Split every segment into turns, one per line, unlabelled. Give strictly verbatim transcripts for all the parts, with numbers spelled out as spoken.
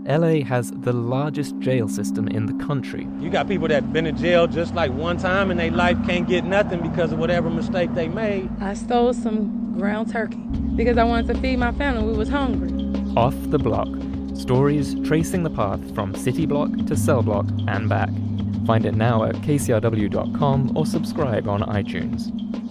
L A has the largest jail system in the country.
You got people that been in jail just like one time in their life, can't get nothing because of whatever mistake they made.
I stole some ground turkey because I wanted to feed my family. We was hungry.
Off the Block. Stories tracing the path from city block to cell block and back. Find it now at k c r w dot com or subscribe on iTunes.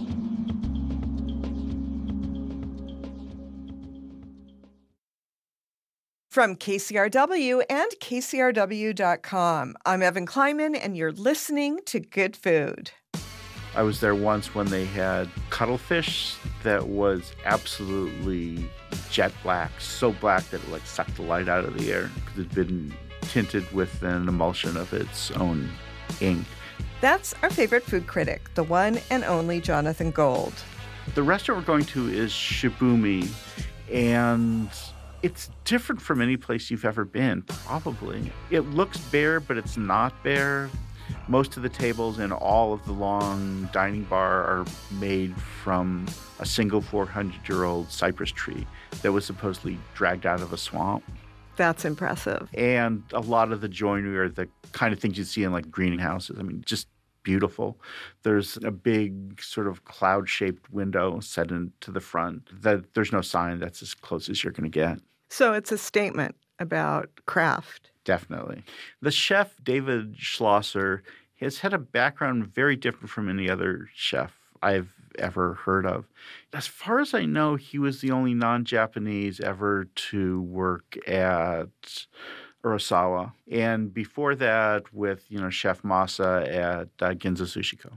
From K C R W and k c r w dot com, I'm Evan Kleiman, and you're listening to Good Food.
I was there once when they had cuttlefish that was absolutely jet black, so black that it like sucked the light out of the air because it had been tinted with an emulsion of its own ink.
That's our favorite food critic, the one and only Jonathan Gold.
The restaurant we're going to is Shibumi, and it's different from any place you've ever been, probably. It looks bare, but it's not bare. Most of the tables in all of the long dining bar are made from a single four hundred year old cypress tree that was supposedly dragged out of a swamp.
That's impressive.
And a lot of the joinery are the kind of things you see in like greenhouses. I mean, just beautiful. There's a big sort of cloud-shaped window set into the front. That there's no sign. That's as close as you're going to get.
So it's a statement about craft.
Definitely. The chef, David Schlosser, has had a background very different from any other chef I've ever heard of. As far as I know, he was the only non-Japanese ever to work at Urasawa. And before that, with, you know, Chef Masa at uh, Ginza Sushiko.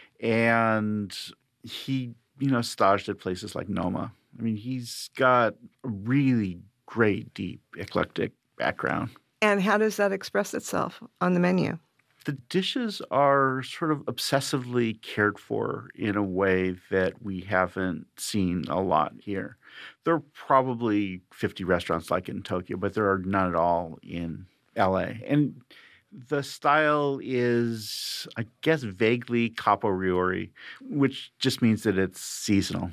And he, you know, staged at places like Noma. I mean, he's got a really great, deep, eclectic background.
And how does that express itself on the menu?
The dishes are sort of obsessively cared for in a way that we haven't seen a lot here. There are probably fifty restaurants like it in Tokyo, but there are none at all in L A. And the style is, I guess, vaguely capo ryori, which just means that it's seasonal.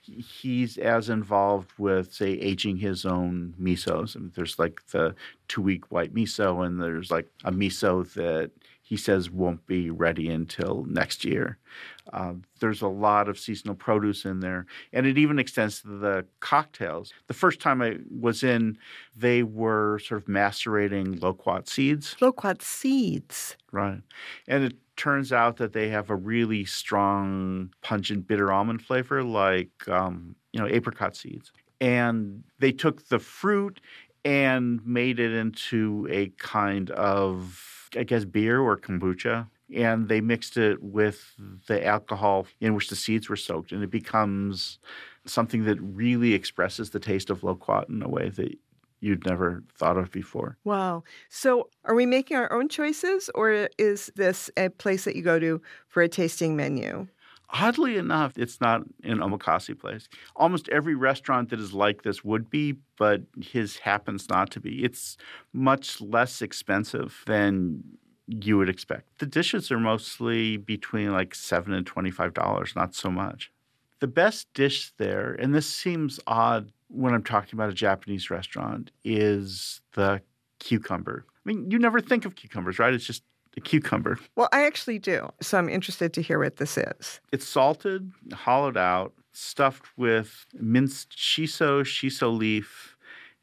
He's as involved with, say, aging his own misos. I mean, there's like the two-week white miso, and there's like a miso that he says won't be ready until next year. Uh, there's a lot of seasonal produce in there, and it even extends to the cocktails. The first time I was in, they were sort of macerating loquat seeds.
Loquat seeds.
Right. And it turns out that they have a really strong, pungent, bitter almond flavor like, um, you know, apricot seeds. And they took the fruit and made it into a kind of, I guess, beer or kombucha. And they mixed it with the alcohol in which the seeds were soaked. And it becomes something that really expresses the taste of loquat in a way that you'd never thought of before.
Wow. So are we making our own choices, or is this a place that you go to for a tasting menu?
Oddly enough, it's not an omakase place. Almost every restaurant that is like this would be, but his happens not to be. It's much less expensive than you would expect. The dishes are mostly between like seven and twenty-five dollars, not so much. The best dish there, and this seems odd when I'm talking about a Japanese restaurant, is the cucumber. I mean, you never think of cucumbers, right? It's just a cucumber.
Well, I actually do. So I'm interested to hear what this is.
It's salted, hollowed out, stuffed with minced shiso, shiso leaf,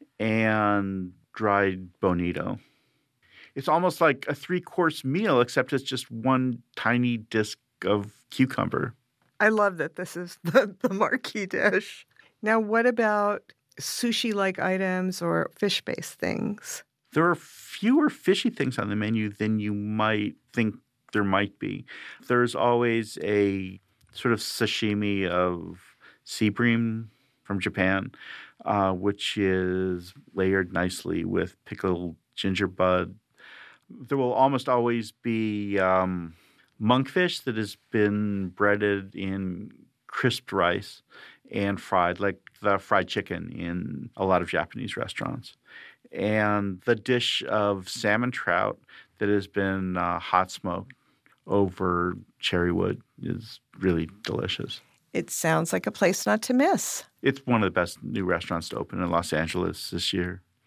and dried bonito. It's almost like a three-course meal, except it's just one tiny disc of cucumber.
I love that this is the, the marquee dish. Now, what about sushi-like items or fish-based things?
There are fewer fishy things on the menu than you might think there might be. There's always a sort of sashimi of sea bream from Japan, uh, which is layered nicely with pickled ginger bud. There will almost always be um, monkfish that has been breaded in crisped rice and fried, like the fried chicken in a lot of Japanese restaurants. And the dish of salmon trout that has been uh, hot smoked over cherry wood is really delicious.
It sounds like a place not to miss.
It's one of the best new restaurants to open in Los Angeles this year.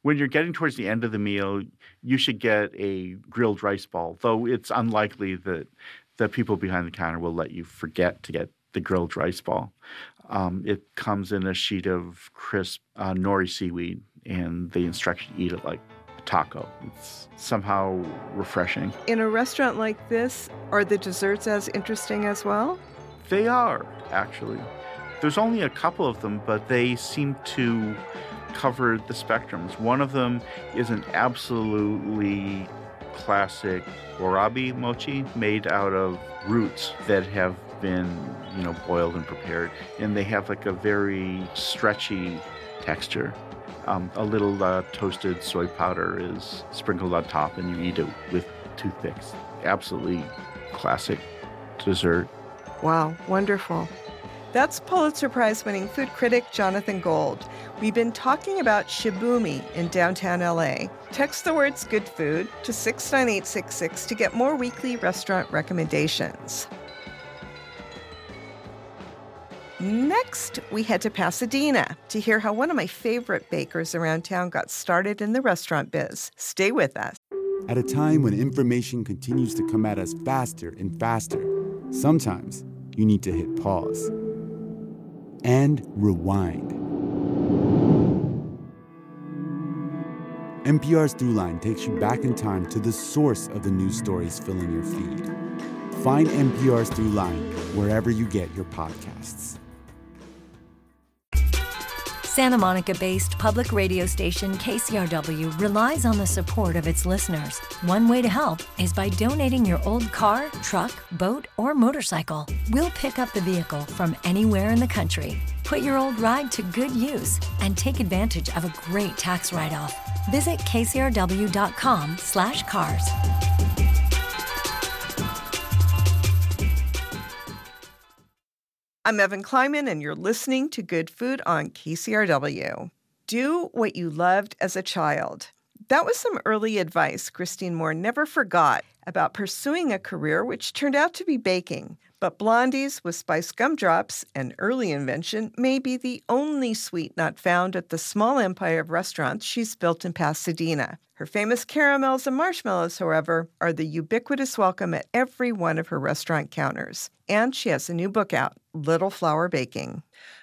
When you're getting towards the end of the meal, you should get a grilled rice ball, though it's unlikely that the people behind the counter will let you forget to get the grilled rice ball. Um, it comes in a sheet of crisp uh, nori seaweed, and they instruct you to eat it like a taco. It's somehow refreshing.
In a restaurant like this, are the desserts as interesting as well?
They are, actually. There's only a couple of them, but they seem to cover the spectrums. One of them is an absolutely classic warabi mochi made out of roots that have been, you know, boiled and prepared. And they have like a very stretchy texture. Um, a little uh, toasted soy powder is sprinkled on top, and you eat it with toothpicks. Absolutely classic dessert.
Wow, wonderful. That's Pulitzer Prize-winning food critic Jonathan Gold. We've been talking about Shibumi in downtown L A. Text the words good food to six nine eight six six to get more weekly restaurant recommendations. Next, we head to Pasadena to hear how one of my favorite bakers around town got started in the restaurant biz. Stay with us.
At a time when information continues to come at us faster and faster, sometimes you need to hit pause and rewind. N P R's Throughline takes you back in time to the source of the news stories filling your feed. Find N P R's Throughline wherever you get your podcasts.
Santa Monica-based public radio station K C R W relies on the support of its listeners. One way to help is by donating your old car, truck, boat, or motorcycle. We'll pick up the vehicle from anywhere in the country. Put your old ride to good use and take advantage of a great tax write-off. Visit kcrw.com slash cars.
I'm Evan Kleiman, and you're listening to Good Food on K C R W. Do what you loved as a child. That was some early advice Christine Moore never forgot about pursuing a career which turned out to be baking. But Blondie's with spiced gumdrops, an early invention, may be the only sweet nut found at the small empire of restaurants she's built in Pasadena. Her famous caramels and marshmallows, however, are the ubiquitous welcome at every one of her restaurant counters. And she has a new book out, Little Flower Baking.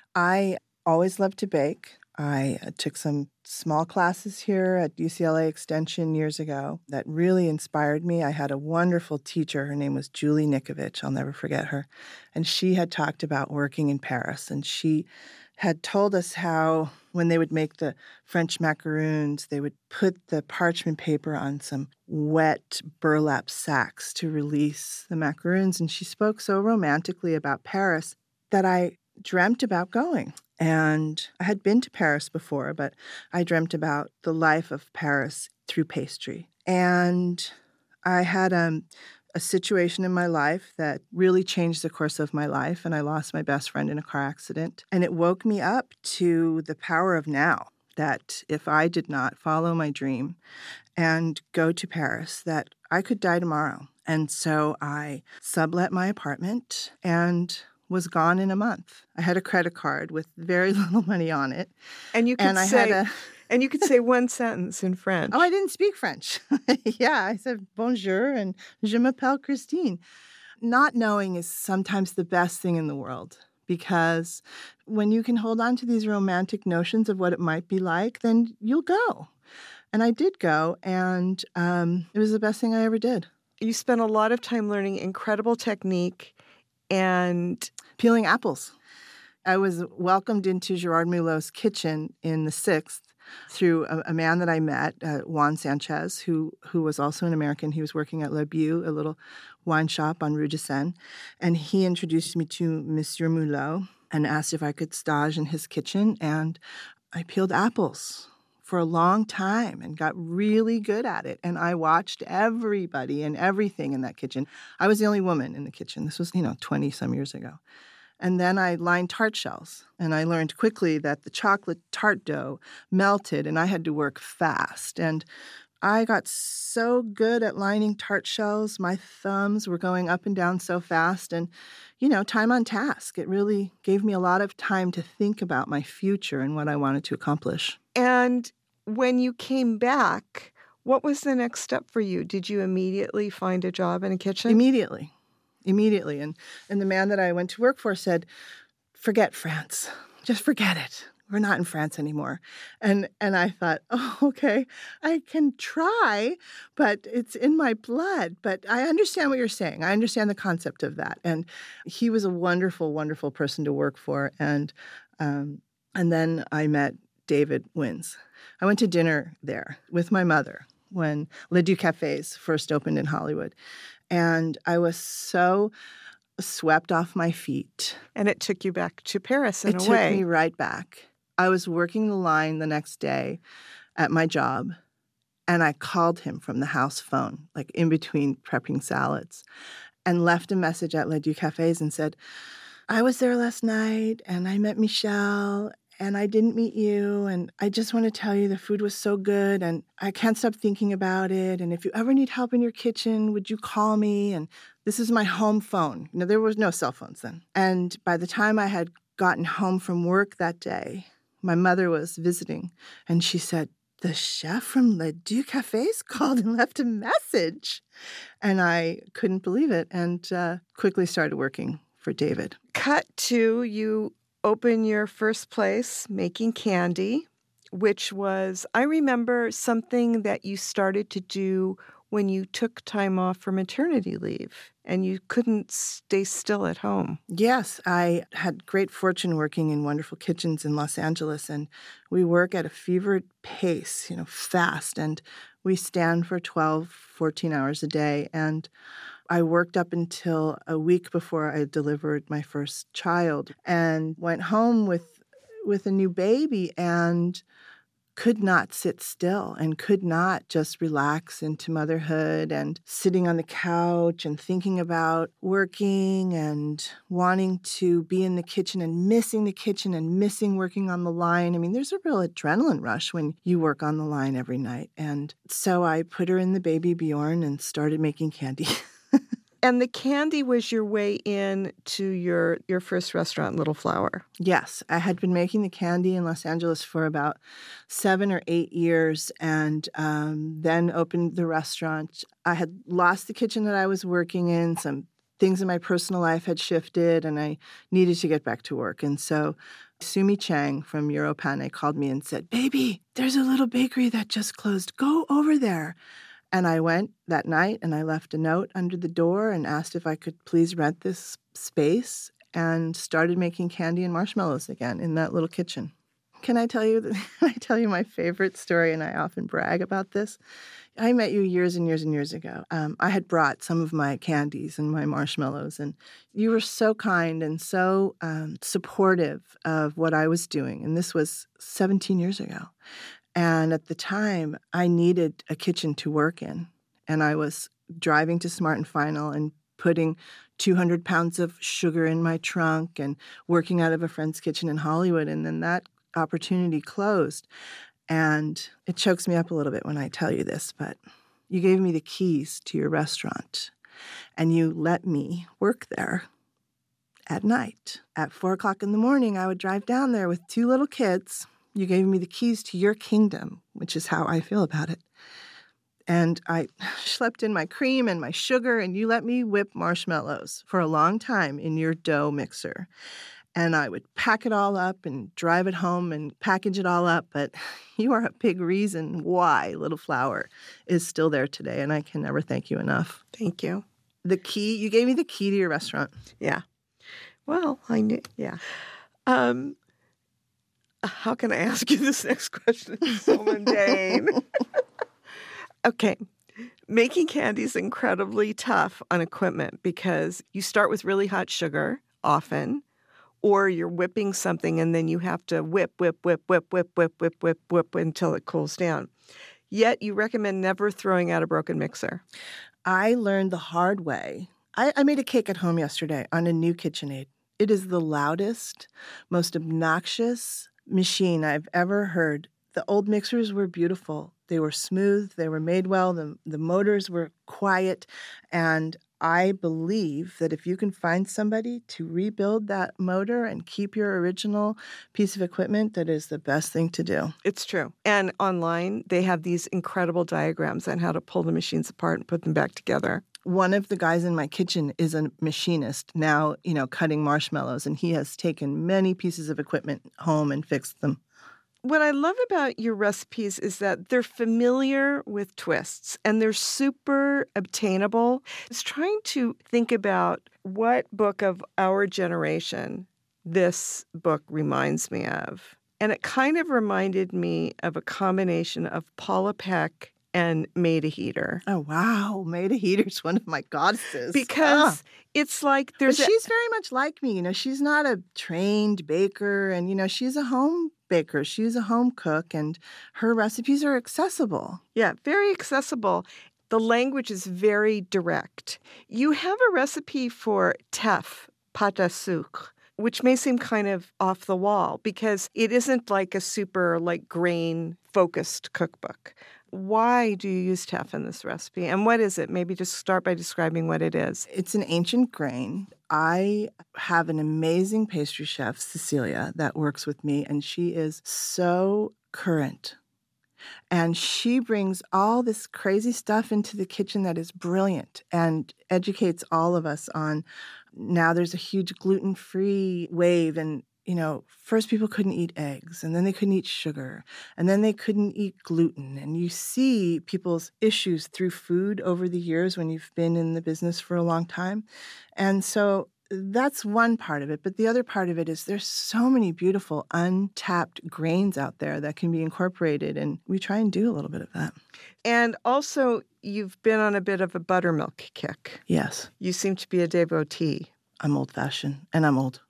I always loved to bake. I took some small classes here at U C L A Extension years ago that really inspired me. I had a wonderful teacher. Her name was Julie Nikovich. I'll never forget her. And she had talked about working in Paris. And she had told us how when they would make the French macaroons, they would put the parchment paper on some wet burlap sacks to release the macaroons. And she spoke so romantically about Paris that I dreamt about going. And I had been to Paris before, but I dreamt about the life of Paris through pastry. And I had um, a situation in my life that really changed the course of my life, and I lost my best friend in a car accident. And it woke me up to the power of now, that if I did not follow my dream and go to Paris, that I could die tomorrow. And so I sublet my apartment and was gone in a month. I had a credit card with very little money on it.
And you could
and I
say
had a,
and you could say one sentence in French.
Oh, I didn't speak French. Yeah, I said bonjour and je m'appelle Christine. Not knowing is sometimes the best thing in the world, because when you can hold on to these romantic notions of what it might be like, then you'll go. And I did go, and um, it was the best thing I ever did.
You spent a lot of time learning incredible technique and
peeling apples. I was welcomed into Gerard Mulot's kitchen in the Sixth through a, a man that I met, uh, Juan Sanchez, who who was also an American. He was working at Le Beau, a little wine shop on Rue de Seine. And he introduced me to Monsieur Mulot and asked if I could stage in his kitchen. And I peeled apples for a long time and got really good at it. And I watched everybody and everything in that kitchen. I was the only woman in the kitchen. This was, you know, twenty-some years ago. And then I lined tart shells. And I learned quickly that the chocolate tart dough melted, and I had to work fast. And I got so good at lining tart shells. My thumbs were going up and down so fast. And, you know, time on task. It really gave me a lot of time to think about my future and what I wanted to accomplish.
And when you came back, what was the next step for you? Did you immediately find a job in a kitchen?
Immediately. Immediately. And and the man that I went to work for said, forget France. Just forget it. We're not in France anymore. And and I thought, oh, okay, I can try, but it's in my blood. But I understand what you're saying. I understand the concept of that. And he was a wonderful, wonderful person to work for. And um, and then I met David Wins. I went to dinner there with my mother when Le Deux Cafés first opened in Hollywood. And I was so swept off my feet.
And it took you back to Paris in
it
a
took
way.
me right back. I was working the line the next day at my job, and I called him from the house phone, like in between prepping salads, and left a message at Le Deux Cafés and said, I was there last night, and I met Michel, and I didn't meet you, and I just want to tell you the food was so good, and I can't stop thinking about it, and if you ever need help in your kitchen, would you call me? And this is my home phone. You know, there was no cell phones then. And by the time I had gotten home from work that day, my mother was visiting, and she said, the chef from Le Deux Cafés called and left a message. And I couldn't believe it, and uh, quickly started working for David.
Cut to you open your first place making candy, which was, I remember, something that you started to do when you took time off for maternity leave and you couldn't stay still at home.
Yes, I had great fortune working in wonderful kitchens in Los Angeles, and we work at a fevered pace, you know, fast, and we stand for twelve, fourteen hours a day. And I worked up until a week before I delivered my first child and went home with with a new baby and could not sit still and could not just relax into motherhood and sitting on the couch and thinking about working and wanting to be in the kitchen and missing the kitchen and missing working on the line. I mean, there's a real adrenaline rush when you work on the line every night. And so I put her in the baby Bjorn and started making candy.
And the candy was your way in to your, your first restaurant, Little Flower.
Yes. I had been making the candy in Los Angeles for about seven or eight years and um, then opened the restaurant. I had lost the kitchen that I was working in. Some things in my personal life had shifted, and I needed to get back to work. And so Sumi Chang from Europane called me and said, baby, there's a little bakery that just closed. Go over there. And I went that night and I left a note under the door and asked if I could please rent this space and started making candy and marshmallows again in that little kitchen. Can I tell you that, can I tell you my favorite story? And I often brag about this. I met you years and years and years ago. Um, I had brought some of my candies and my marshmallows, and you were so kind and so um, supportive of what I was doing. And this was seventeen years ago. And at the time, I needed a kitchen to work in. And I was driving to Smart and Final and putting two hundred pounds of sugar in my trunk and working out of a friend's kitchen in Hollywood. And then that opportunity closed. And it chokes me up a little bit when I tell you this, but you gave me the keys to your restaurant and you let me work there at night. At four o'clock in the morning, I would drive down there with two little kids. You gave me the keys to your kingdom, which is how I feel about it. And I schlepped in my cream and my sugar, and you let me whip marshmallows for a long time in your dough mixer. And I would pack it all up and drive it home and package it all up. But you are a big reason why Little Flower is still there today, and I can never thank you enough.
Thank you.
The key, you gave me the key to your restaurant.
Yeah. Well, I knew, yeah. Um, how can I ask you this next question? It's so mundane. Okay. Making candy is incredibly tough on equipment because you start with really hot sugar often, or you're whipping something and then you have to whip, whip, whip, whip, whip, whip, whip, whip, whip until it cools down. Yet you recommend never throwing out a broken mixer.
I learned the hard way. I, I made a cake at home yesterday on a new KitchenAid. It is the loudest, most obnoxious machine I've ever heard. The old mixers were beautiful. They were smooth. They were made well. The, the motors were quiet. And I believe that if you can find somebody to rebuild that motor and keep your original piece of equipment, that is the best thing to do.
It's true. And online, they have these incredible diagrams on how to pull the machines apart and put them back together.
One of the guys in my kitchen is a machinist now, you know, cutting marshmallows, and he has taken many pieces of equipment home and fixed them.
What I love about your recipes is that they're familiar with twists and they're super obtainable. I was trying to think about what book of our generation this book reminds me of. And it kind of reminded me of a combination of Paula Peck and Maida Heater.
Oh, wow. Maida Heater's one of my goddesses.
Because
ah.
it's like there's
But
a,
she's very much like me. You know, she's not a trained baker, and, you know, she's a home baker. She's a home cook, and her recipes are accessible.
Yeah, very accessible. The language is very direct. You have a recipe for teff, pâte à sucre, which may seem kind of off the wall because it isn't like a super like grain-focused cookbook. Why do you use teff in this recipe? And what is it? Maybe just start by describing what it is.
It's an ancient grain. I have an amazing pastry chef, Cecilia, that works with me, and she is so current. And she brings all this crazy stuff into the kitchen that is brilliant and educates all of us on now there's a huge gluten-free wave, and you know, first people couldn't eat eggs, and then they couldn't eat sugar, and then they couldn't eat gluten. And you see people's issues through food over the years when you've been in the business for a long time. And so that's one part of it. But the other part of it is there's so many beautiful untapped grains out there that can be incorporated, and we try and do a little bit of that.
And also, you've been on a bit of a buttermilk kick.
Yes.
You seem to be a devotee.
I'm old-fashioned, and I'm old.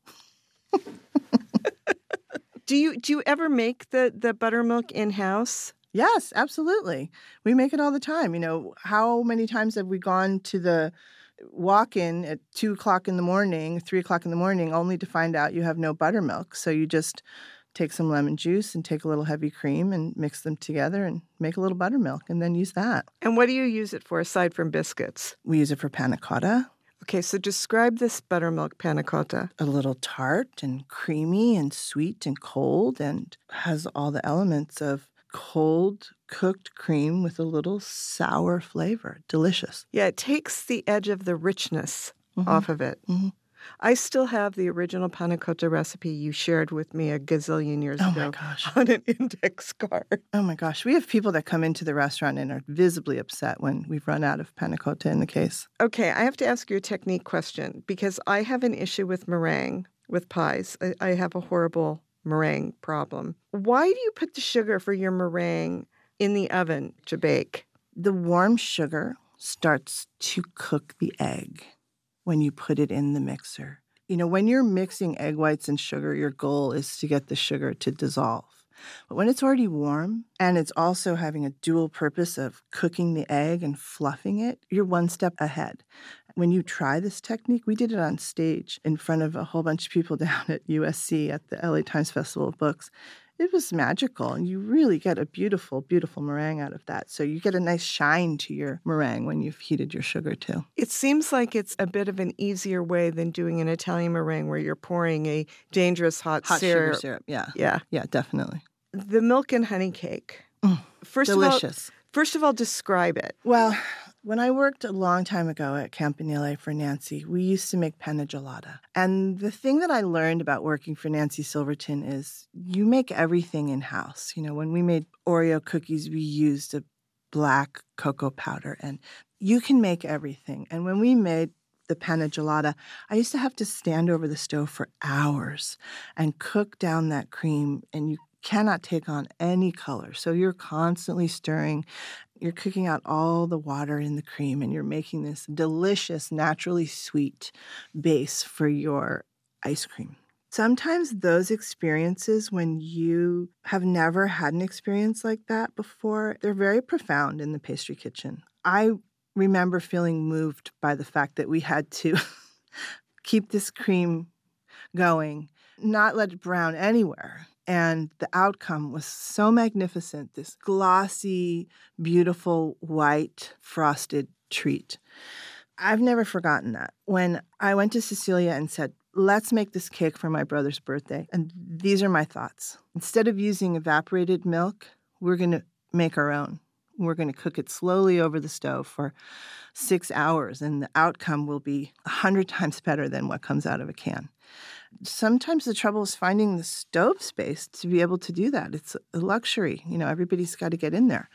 Do you do you ever make the, the buttermilk in-house?
Yes, absolutely. We make it all the time. You know, how many times have we gone to the walk-in at two o'clock in the morning, three o'clock in the morning, only to find out you have no buttermilk? So you just take some lemon juice and take a little heavy cream and mix them together and make a little buttermilk and then use that.
And what do you use it for aside from biscuits?
We use it for panna cotta.
Okay, so describe this buttermilk panna cotta.
A little tart and creamy and sweet and cold, and has all the elements of cold cooked cream with a little sour flavor. Delicious.
Yeah, it takes the edge of the richness
mm-hmm.
off of it.
Mm-hmm.
I still have the original panna cotta recipe you shared with me a gazillion years
oh
ago
my gosh.
on an index card.
Oh my gosh. We have people that come into the restaurant and are visibly upset when we've run out of panna cotta in the case.
Okay, I have to ask you a technique question because I have an issue with meringue, with pies. I, I have a horrible meringue problem. Why do you put the sugar for your meringue in the oven to bake?
The warm sugar starts to cook the egg when you put it in the mixer. You know, when you're mixing egg whites and sugar, your goal is to get the sugar to dissolve. But when it's already warm and it's also having a dual purpose of cooking the egg and fluffing it, you're one step ahead. When you try this technique, we did it on stage in front of a whole bunch of people down at U S C at the L A Times Festival of Books. It was magical, and you really get a beautiful, beautiful meringue out of that. So you get a nice shine to your meringue when you've heated your sugar, too.
It seems like it's a bit of an easier way than doing an Italian meringue where you're pouring a dangerous hot,
hot
syrup.
sugar syrup. Yeah.
Yeah.
Yeah, definitely.
The milk and honey cake.
Mm,
first
delicious.
Of all, first of all, describe it.
Well, when I worked a long time ago at Campanile for Nancy, we used to make panna gelata. And the thing that I learned about working for Nancy Silverton is you make everything in-house. You know, when we made Oreo cookies, we used a black cocoa powder, and you can make everything. And when we made the panna gelata, I used to have to stand over the stove for hours and cook down that cream, and you cannot take on any color. So you're constantly stirring. You're cooking out all the water in the cream, and you're making this delicious, naturally sweet base for your ice cream. Sometimes those experiences, when you have never had an experience like that before, they're very profound in the pastry kitchen. I remember feeling moved by the fact that we had to keep this cream going, not let it brown anywhere. And the outcome was so magnificent, this glossy, beautiful, white, frosted treat. I've never forgotten that. When I went to Cecilia and said, let's make this cake for my brother's birthday. And these are my thoughts. Instead of using evaporated milk, we're going to make our own. We're going to cook it slowly over the stove for six hours, and the outcome will be a hundred times better than what comes out of a can. Sometimes the trouble is finding the stove space to be able to do that. It's a luxury. You know, everybody's got to get in there.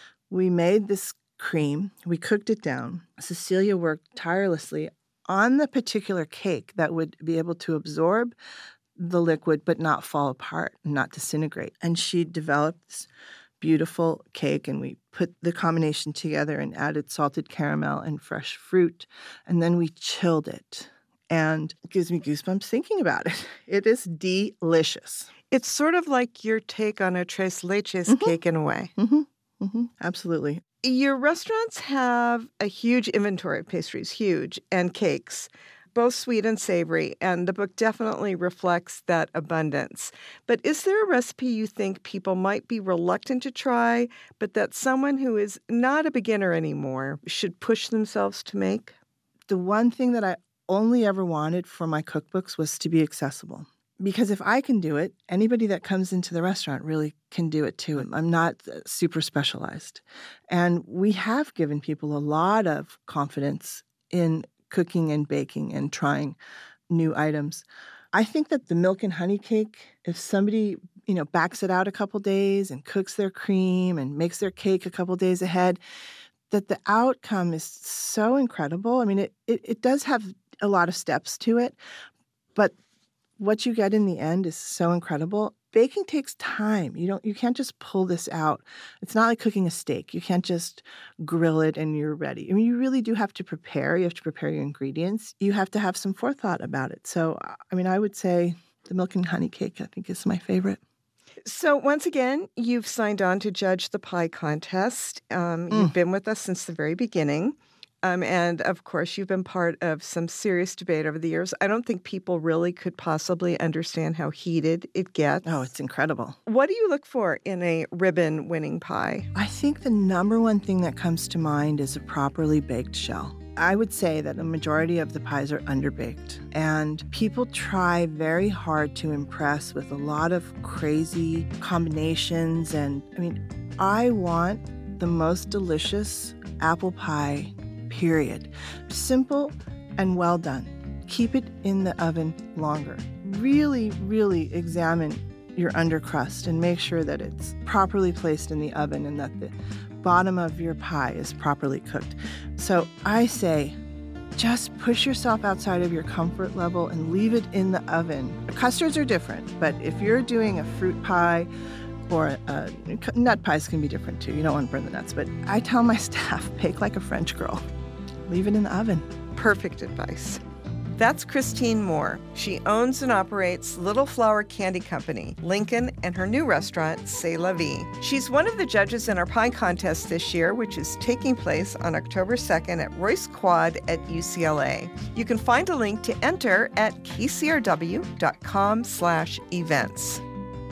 We made this cream. We cooked it down. Cecilia worked tirelessly on the particular cake that would be able to absorb the liquid but not fall apart and not disintegrate. And she developed this beautiful cake, and we put the combination together and added salted caramel and fresh fruit, and then we chilled it. And it gives me goosebumps thinking about it. It is delicious.
It's sort of like your take on a tres leches
Mm-hmm.
cake in a way.
Mm-hmm. Mm-hmm. Absolutely.
Your restaurants have a huge inventory of pastries, huge, and cakes, both sweet and savory, and the book definitely reflects that abundance. But is there a recipe you think people might be reluctant to try, but that someone who is not a beginner anymore should push themselves to make?
The one thing that I only ever wanted for my cookbooks was to be accessible. Because if I can do it, anybody that comes into the restaurant really can do it too. I'm not super specialized. And we have given people a lot of confidence in cooking and baking and trying new items. I think that the milk and honey cake, if somebody, you know, backs it out a couple days and cooks their cream and makes their cake a couple days ahead, that the outcome is so incredible. I mean, it, it, it does have a lot of steps to it, but what you get in the end is so incredible. Baking takes time. You don't you can't just pull this out. It's not like cooking a steak. You can't just grill it and you're ready. I mean, you really do have to prepare. You have to prepare your ingredients. You have to have some forethought about it. So, I mean, I would say the milk and honey cake, I think, is my favorite.
So once again, you've signed on to judge the pie contest. Um,
Mm.
You've been with us since the very beginning. Um, and, of course, you've been part of some serious debate over the years. I don't think people really could possibly understand how heated it gets.
Oh, it's incredible.
What do you look for in a ribbon-winning pie?
I think the number one thing that comes to mind is a properly baked shell. I would say that a majority of the pies are underbaked, and people try very hard to impress with a lot of crazy combinations. And I mean, I want the most delicious apple pie, period. Simple and well done. Keep it in the oven longer. Really, really examine your undercrust and make sure that it's properly placed in the oven and that the bottom of your pie is properly cooked. So I say, just push yourself outside of your comfort level and leave it in the oven. Custards are different, but if you're doing a fruit pie or uh, nut pies can be different too. You don't want to burn the nuts, but I tell my staff, bake like a French girl. Leave it in the oven.
Perfect advice. That's Christine Moore. She owns and operates Little Flower Candy Company, Lincoln, and her new restaurant, C'est La Vie. She's one of the judges in our pie contest this year, which is taking place on October second at Royce Quad at U C L A. You can find a link to enter at k c r w dot com slash events.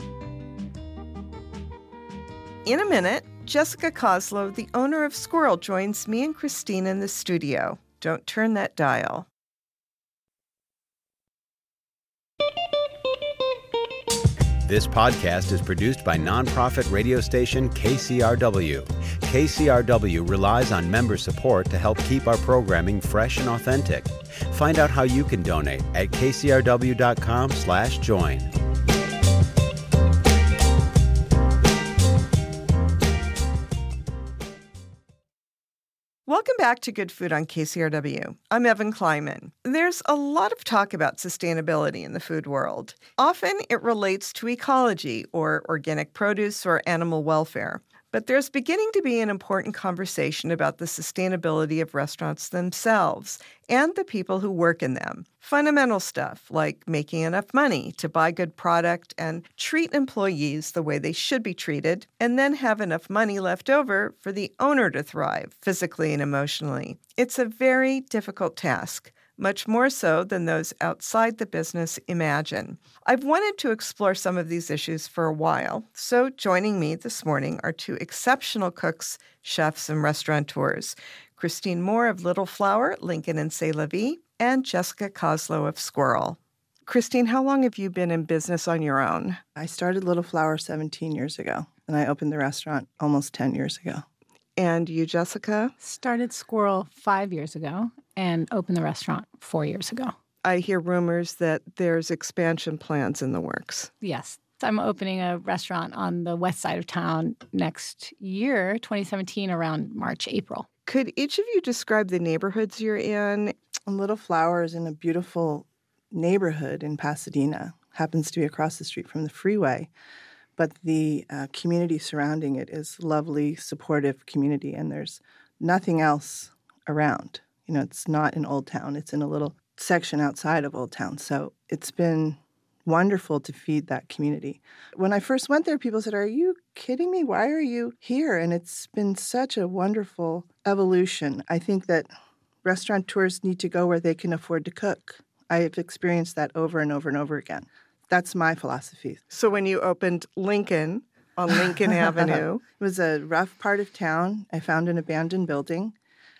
In a minute, Jessica Koslow, the owner of Squirrel, joins me and Christine in the studio. Don't turn that dial.
This podcast is produced by nonprofit radio station K C R W. K C R W relies on member support to help keep our programming fresh and authentic. Find out how you can donate at k c r w dot com slash join.
Welcome back to Good Food on K C R W. I'm Evan Kleiman. There's a lot of talk about sustainability in the food world. Often it relates to ecology or organic produce or animal welfare. But there's beginning to be an important conversation about the sustainability of restaurants themselves and the people who work in them. Fundamental stuff like making enough money to buy good product and treat employees the way they should be treated, and then have enough money left over for the owner to thrive physically and emotionally. It's a very difficult task, much more so than those outside the business imagine. I've wanted to explore some of these issues for a while, so joining me this morning are two exceptional cooks, chefs, and restaurateurs. Christine Moore of Little Flower, Lincoln and C'est La Vie, and Jessica Koslow of Squirrel. Christine, how long have you been in business on your own?
I started Little Flower seventeen years ago, and I opened the restaurant almost ten years ago.
And you, Jessica?
Started Squirrel five years ago and opened the restaurant four years ago.
I hear rumors that there's expansion plans in the works.
Yes. I'm opening a restaurant on the west side of town next year, twenty seventeen, around March, April.
Could each of you describe the neighborhoods you're in?
Little Flower is in a beautiful neighborhood in Pasadena. Happens to be across the street from the freeway. But the uh, community surrounding it is lovely, supportive community, and there's nothing else around. You know, it's not in Old Town. It's in a little section outside of Old Town. So it's been wonderful to feed that community. When I first went there, people said, "Are you kidding me? Why are you here?" And it's been such a wonderful evolution. I think that restaurateurs need to go where they can afford to cook. I've experienced that over and over and over again. That's my philosophy.
So when you opened Lincoln on Lincoln Avenue.
It was a rough part of town. I found an abandoned building,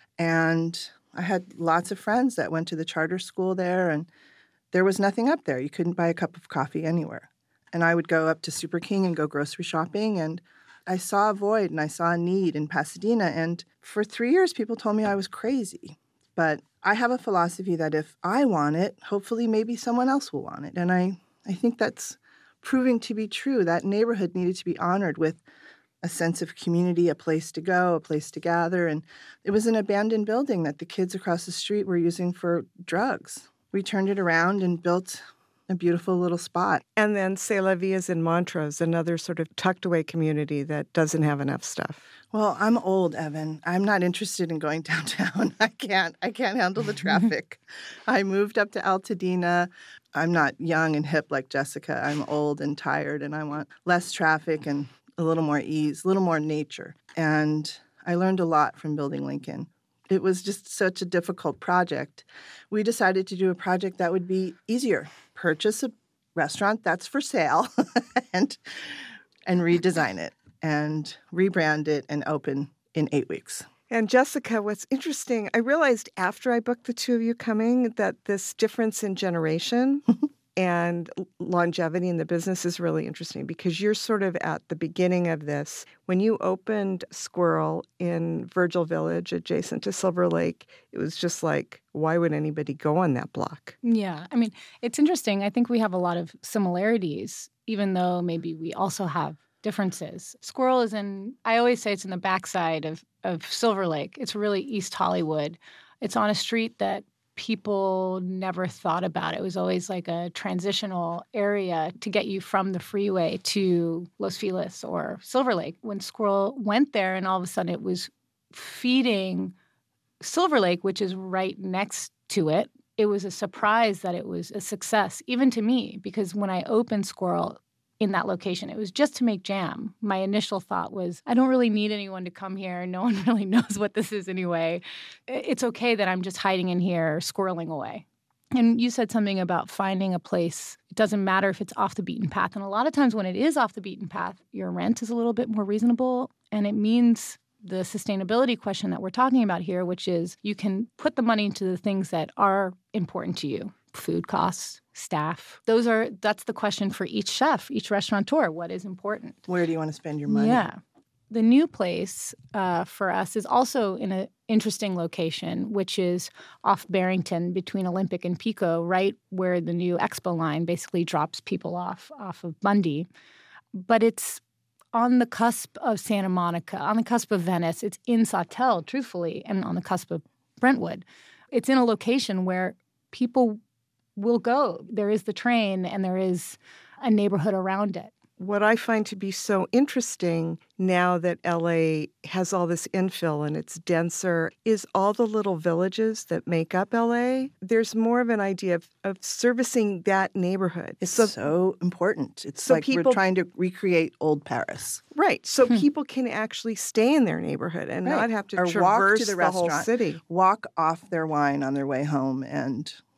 and I had lots of friends that went to the charter school there, and there was nothing up there. You couldn't buy a cup of coffee anywhere. And I would go up to Super King and go grocery shopping, and I saw a void and I saw a need in Pasadena. And for three years, people told me I was crazy. But I have a philosophy that if I want it, hopefully maybe someone else will want it. And I, I think that's proving to be true. That neighborhood needed to be honored with a sense of community, a place to go, a place to gather. And it was an abandoned building that the kids across the street were using for drugs. We turned it around and built a beautiful little spot.
And then C'est La Vie is in Montrose, another sort of tucked away community that doesn't have enough stuff.
Well, I'm old, Evan. I'm not interested in going downtown. I can't. I can't handle the traffic. I moved up to Altadena. I'm not young and hip like Jessica. I'm old and tired, and I want less traffic and a little more ease, a little more nature. And I learned a lot from building Lincoln. It was just such a difficult project. We decided to do a project that would be easier. Purchase a restaurant that's for sale and and redesign it and rebrand it and open in eight weeks.
And Jessica, what's interesting, I realized after I booked the two of you coming that this difference in generation and longevity in the business is really interesting because you're sort of at the beginning of this. When you opened Squirrel in Virgil Village adjacent to Silver Lake, it was just like, why would anybody go on that block?
Yeah. I mean, it's interesting. I think we have a lot of similarities, even though maybe we also have differences. Squirrel is in, I always say it's in the backside of, of Silver Lake. It's really East Hollywood. It's on a street that people never thought about. It was always like a transitional area to get you from the freeway to Los Feliz or Silver Lake. When Squirrel went there and all of a sudden it was feeding Silver Lake, which is right next to it, it was a surprise that it was a success, even to me, because when I opened Squirrel in that location, it was just to make jam. My initial thought was, I don't really need anyone to come here. No one really knows what this is anyway. It's okay that I'm just hiding in here, squirreling away. And you said something about finding a place. It doesn't matter if it's off the beaten path. And a lot of times when it is off the beaten path, your rent is a little bit more reasonable. And it means the sustainability question that we're talking about here, which is you can put the money into the things that are important to you. Food costs, staff. Those are, that's the question for each chef, each restaurateur. What is important?
Where do you want to spend your money?
Yeah. The new place uh, for us is also in an interesting location, which is off Barrington between Olympic and Pico, right where the new Expo line basically drops people off, off of Bundy. But it's on the cusp of Santa Monica, on the cusp of Venice. It's in Sawtelle, truthfully, and on the cusp of Brentwood. It's in a location where people will go. There is the train and there is a neighborhood around it.
What I find to be so interesting now that L A has all this infill and it's denser is all the little villages that make up L A. There's more of an idea of, of servicing that neighborhood.
It's so, so important. It's
so
like
people,
we're trying to recreate old Paris.
Right. So people can actually stay in their neighborhood and
right.
not have to
or
traverse
walk to the,
the
restaurant,
whole city.
Walk off their wine on their way home and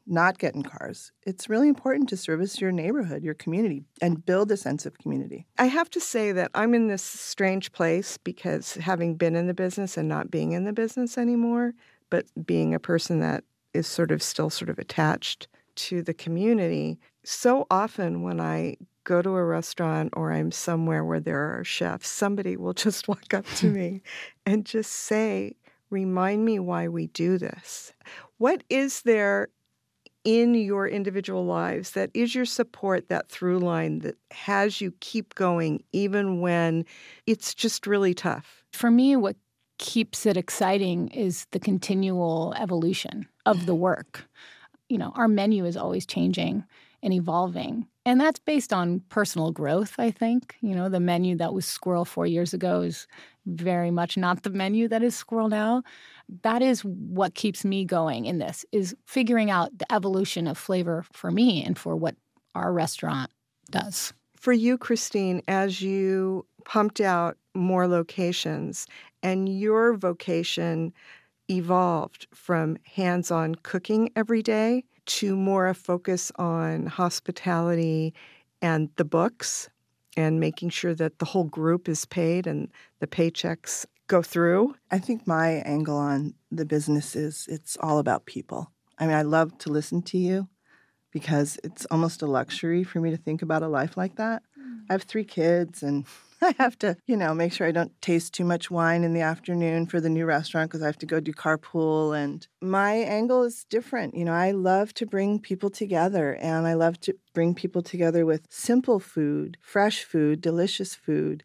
not get in cars. It's really important to service your neighborhood, your community, and build a sense of community.
I have to say that I'm in this strange place because having been in the business and not being in the business anymore, but being a person that is sort of still sort of attached to the community, so often when I go to a restaurant or I'm somewhere where there are chefs, somebody will just walk up to me and just say, remind me why we do this. What is there in your individual lives that is your support, that through line that has you keep going even when it's just really tough?
For me, what keeps it exciting is the continual evolution of the work. You know, our menu is always changing and evolving. And that's based on personal growth, I think. You know, the menu that was Squirrel four years ago is very much not the menu that is Squirrel now. That is what keeps me going in this, is figuring out the evolution of flavor for me and for what our restaurant does.
For you, Christine, as you pumped out more locations and your vocation evolved from hands-on cooking every day to more a focus on hospitality and the books and making sure that the whole group is paid and the paychecks go through.
I think my angle on the business is it's all about people. I mean, I love to listen to you because it's almost a luxury for me to think about a life like that. Mm. I have three kids and I have to, you know, make sure I don't taste too much wine in the afternoon for the new restaurant because I have to go do carpool. And my angle is different. You know, I love to bring people together, and I love to bring people together with simple food, fresh food, delicious food,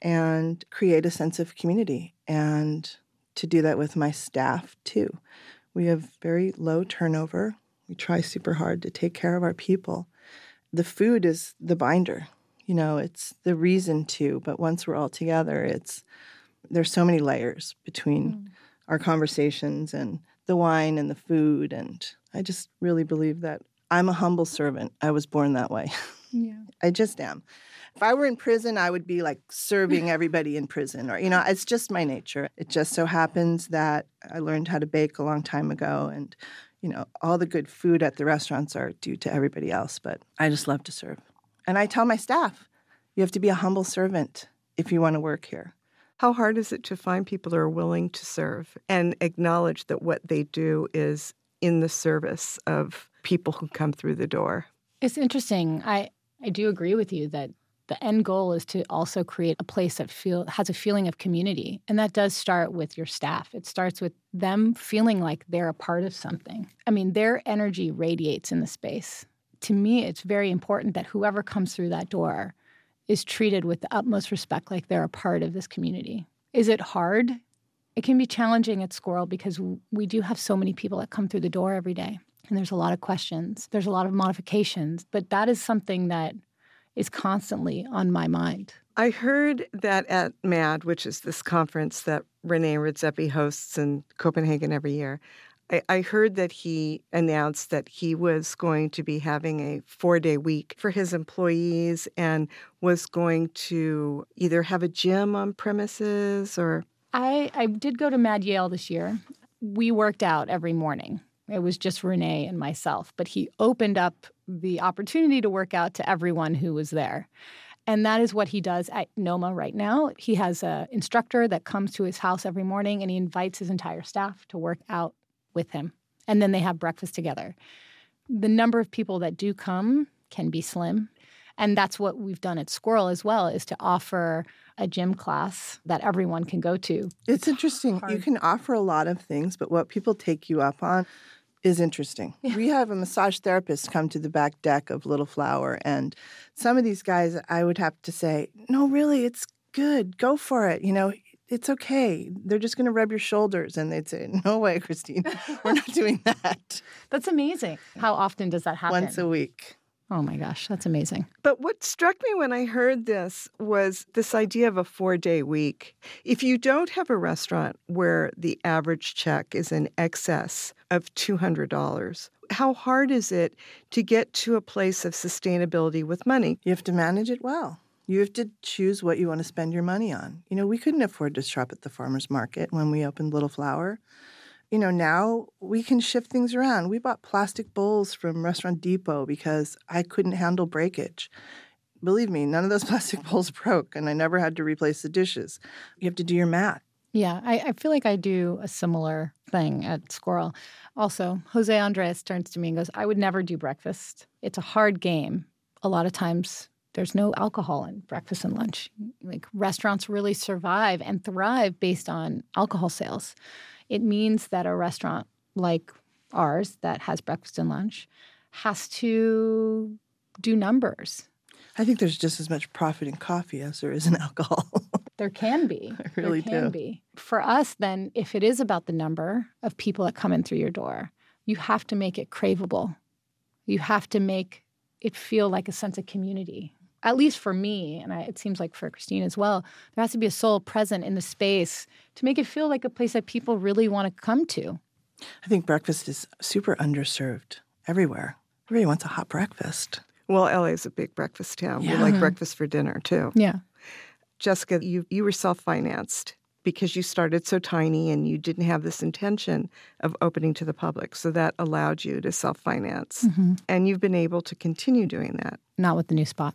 and create a sense of community. And to do that with my staff, too. We have very low turnover. We try super hard to take care of our people. The food is the binder. You know, it's the reason to, but once we're all together, it's there's so many layers between mm. our conversations and the wine and the food. And I just really believe that I'm a humble servant. I was born that way. Yeah. I just am. If I were in prison, I would be like serving everybody in prison, or, you know, it's just my nature. It just so happens that I learned how to bake a long time ago, and, you know, all the good food at the restaurants are due to everybody else, but I just love to serve. And I tell my staff, you have to be a humble servant if you want to work here.
How hard is it to find people who are willing to serve and acknowledge that what they do is in the service of people who come through the door?
It's interesting. I, I do agree with you that the end goal is to also create a place that feel has a feeling of community. And that does start with your staff. It starts with them feeling like they're a part of something. I mean, their energy radiates in the space. To me, it's very important that whoever comes through that door is treated with the utmost respect, like they're a part of this community. Is it hard? It can be challenging at Squirrel because we do have so many people that come through the door every day. And there's a lot of questions. There's a lot of modifications. But that is something that is constantly on my mind.
I heard that at MAD, which is this conference that Rene Redzepi hosts in Copenhagen every year, I, I heard that he announced that he was going to be having a four-day week for his employees and was going to either have a gym on premises or...
I, I did go to Mad Yale this year. We worked out every morning. It was just Rene and myself. But he opened up the opportunity to work out to everyone who was there. And that is what he does at Noma right now. He has an instructor that comes to his house every morning, and he invites his entire staff to work out with him. And then they have breakfast together. The number of people that do come can be slim. And that's what we've done at Squirrel as well, is to offer a gym class that everyone can go to.
It's interesting. Hard. You can offer a lot of things, but what people take you up on is interesting. Yeah. We have a massage therapist come to the back deck of Little Flower, and some of these guys, I would have to say, no, really, it's good. Go for it. You know, it's okay. They're just going to rub your shoulders. And they'd say, no way, Christine, we're not doing that.
That's amazing. How often does that happen?
Once a week.
Oh, my gosh, that's amazing.
But what struck me when I heard this was this idea of a four-day week. If you don't have a restaurant where the average check is in excess of two hundred dollars, how hard is it to get to a place of sustainability with money?
You have to manage it well. You have to choose what you want to spend your money on. You know, we couldn't afford to shop at the farmer's market when we opened Little Flower. you know, now we can shift things around. We bought plastic bowls from Restaurant Depot because I couldn't handle breakage. Believe me, none of those plastic bowls broke, and I never had to replace the dishes. You have to do your math.
Yeah, I, I feel like I do a similar thing at Squirrel. Also, Jose Andres turns to me and goes, I would never do breakfast. It's a hard game. A lot of times there's no alcohol in breakfast and lunch. Like restaurants really survive and thrive based on alcohol sales. It means that a restaurant like ours that has breakfast and lunch has to do numbers.
I think there's just as much profit in coffee as there is in alcohol.
There can be.
I really
there can
do.
be. For us, then, if it is about the number of people that come in through your door, you have to make it craveable. You have to make it feel like a sense of community. At least for me, and I, it seems like for Christine as well, there has to be a soul present in the space to make it feel like a place that people really want to come to.
I think breakfast is super underserved everywhere. Everybody wants a hot breakfast.
Well, L A is a big breakfast town.
Yeah.
We like breakfast for dinner, too.
Yeah.
Jessica, you, you were self-financed because you started so tiny and you didn't have this intention of opening to the public. So that allowed you to self-finance.
Mm-hmm.
And you've been able to continue doing that.
Not with the new spot.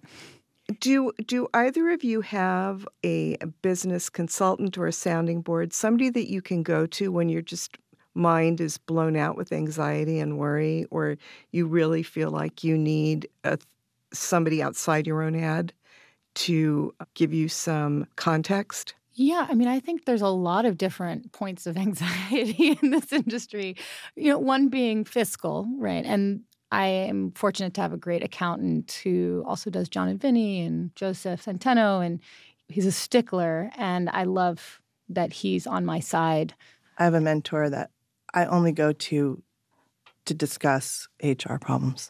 Do do either of you have a business consultant or a sounding board, somebody that you can go to when your just mind is blown out with anxiety and worry, or you really feel like you need a, somebody outside your own head to give you some context?
Yeah, I mean, I think there's a lot of different points of anxiety in this industry. You know, one being fiscal, right? And I am fortunate to have a great accountant who also does John and Vinny and Joseph Centeno, and he's a stickler, and I love that he's on my side.
I have a mentor that I only go to to discuss H R problems.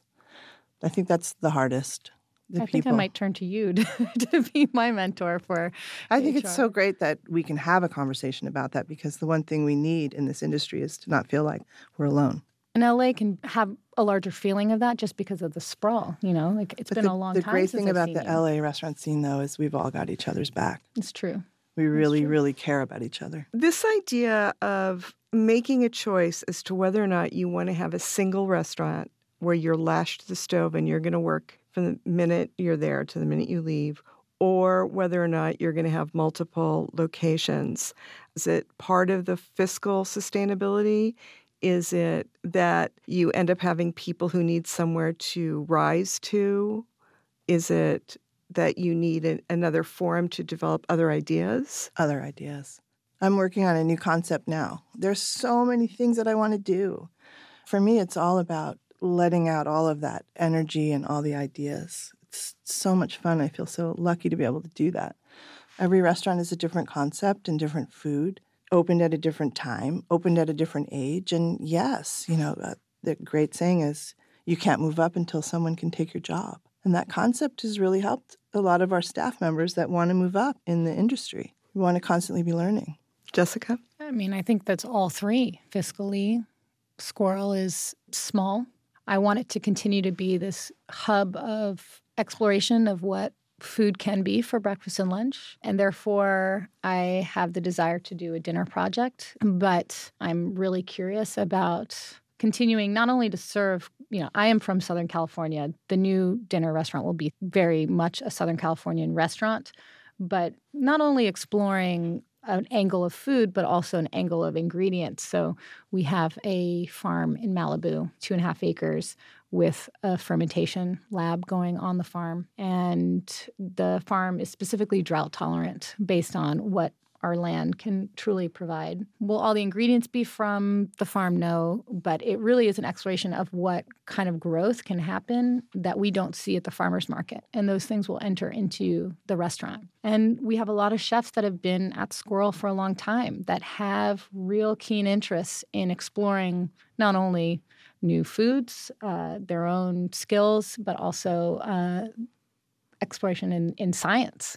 I think that's the hardest. The
I
people.
think I might turn to you to, to be my mentor for
I think
H R.
It's so great that we can have a conversation about that, because the one thing we need in this industry is to not feel like we're alone.
And L A can have a larger feeling of that just because of the sprawl, you know? Like, it's
But
been
the,
a long
the
time
great
since
thing
I've
about
seen
the
you.
L A restaurant scene, though, is we've all got each other's back.
It's true.
We really, really care about each other.
This idea of making a choice as to whether or not you want to have a single restaurant where you're lashed to the stove and you're going to work from the minute you're there to the minute you leave, or whether or not you're going to have multiple locations. Is it part of the fiscal sustainability? Is it that you end up having people who need somewhere to rise to? Is it that you need a, another forum to develop other ideas?
Other ideas. I'm working on a new concept now. There's so many things that I want to do. For me, it's all about letting out all of that energy and all the ideas. It's so much fun. I feel so lucky to be able to do that. Every restaurant is a different concept and different food, opened at a different time, opened at a different age. And yes, you know, uh, the great saying is you can't move up until someone can take your job. And that concept has really helped a lot of our staff members that want to move up in the industry. We want to constantly be learning.
Jessica?
I mean, I think that's all three. Fiscally, Squirrel is small. I want it to continue to be this hub of exploration of what food can be for breakfast and lunch. And therefore, I have the desire to do a dinner project. But I'm really curious about continuing not only to serve, you know, I am from Southern California. The new dinner restaurant will be very much a Southern Californian restaurant, but not only exploring an angle of food, but also an angle of ingredients. So we have a farm in Malibu, two and a half acres, with a fermentation lab going on the farm. And the farm is specifically drought tolerant based on what our land can truly provide. Will all the ingredients be from the farm? No, but it really is an exploration of what kind of growth can happen that we don't see at the farmer's market. And those things will enter into the restaurant. And we have a lot of chefs that have been at Squirrel for a long time that have real keen interests in exploring not only new foods, uh, their own skills, but also uh, exploration in, in science.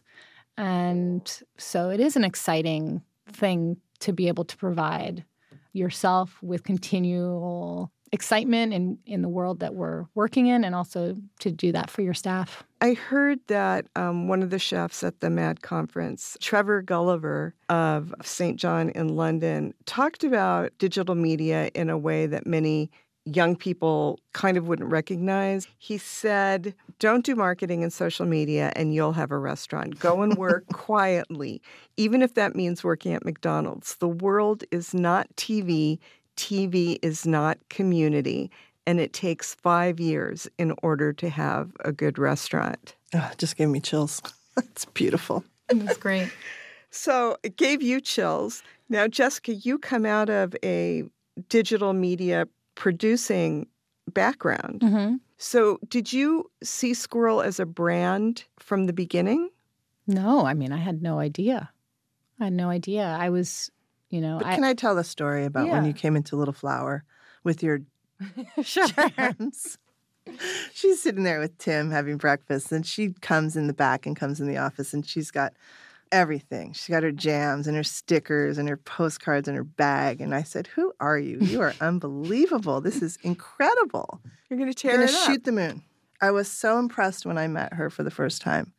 And so it is an exciting thing to be able to provide yourself with continual excitement in, in the world that we're working in, and also to do that for your staff.
I heard that um, one of the chefs at the MAD conference, Trevor Gulliver of Saint John in London, talked about digital media in a way that many young people kind of wouldn't recognize. He said, don't do marketing and social media and you'll have a restaurant. Go and work quietly, even if that means working at McDonald's. The world is not T V. T V is not community. And it takes five years in order to have a good restaurant.
Oh, it just gave me chills. It's beautiful.
That's great.
So it gave you chills. Now, Jessica, you come out of a digital media producing background.
Mm-hmm.
So did you see Squirrel as a brand from the beginning?
No, I mean, I had no idea. I had no idea. I was, you know.
But
I,
can I tell the story about
yeah.
when you came into Little Flower with your
sure.
jams? She's sitting there with Tim having breakfast, and she comes in the back and comes in the office, and she's got everything. She's got her jams and her stickers and her postcards in her bag. And I said, who are you? You are unbelievable. This is incredible.
You're going to tear
You're
it
going to
up.
shoot the moon. I was so impressed when I met her for the first time.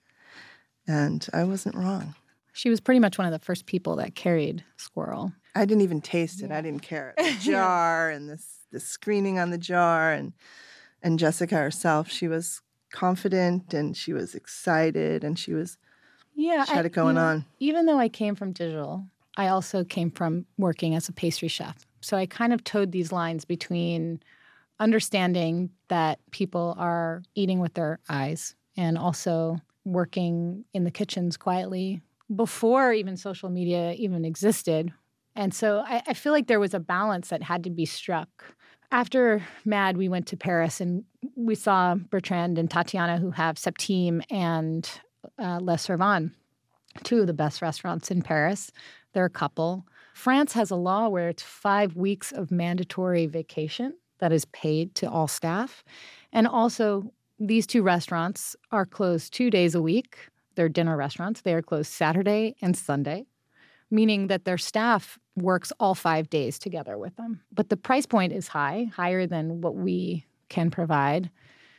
And I wasn't wrong.
She was pretty much one of the first people that carried Squirrel.
I didn't even taste it. I didn't care. The jar and this the screening on the jar. And, and Jessica herself, she was confident and she was excited and she was...
Yeah,
she had
I,
it going
you know,
on.
Even though I came from digital, I also came from working as a pastry chef. So I kind of towed these lines between understanding that people are eating with their eyes and also working in the kitchens quietly before even social media even existed. And so I, I feel like there was a balance that had to be struck. After MAD, we went to Paris and we saw Bertrand and Tatiana, who have Septime and Uh, Les Servants, two of the best restaurants in Paris. They're a couple. France has a law where it's five weeks of mandatory vacation that is paid to all staff. And also, these two restaurants are closed two days a week. They're dinner restaurants. They are closed Saturday and Sunday, meaning that their staff works all five days together with them. But the price point is high, higher than what we can provide.